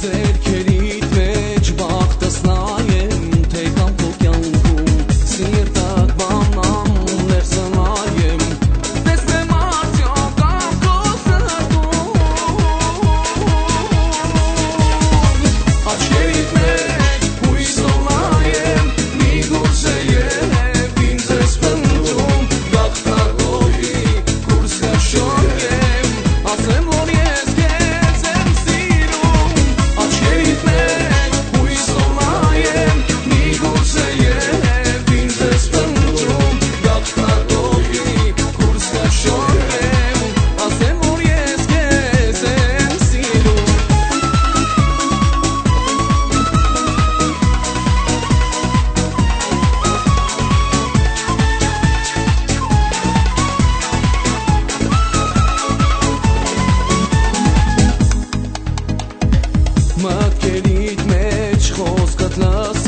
Ձերքերիդ մեջ բաղ տեսնայեմ, թե կամ քո կյանքում սիրտդ բանամ ներսնայեմ, տեսնեմ արդյոք կամ քո սրտում աչքերիդ մեջ հույսով նայեմ, միգուցե երբ ինձ ես պնդում գաղտնագողի կուրս կշոյեմ, ասեմ որ ես քեզ եմ սիրում աչքերիդ մեջ հույսով նայեմ, միգուցե երբ ինձ ես պնդում գաղտնագողի կուրս կշոյեմ, ասեմ որ ես քեզ եմ սիրում Մտքերիդ մեջ խոսքդ լաս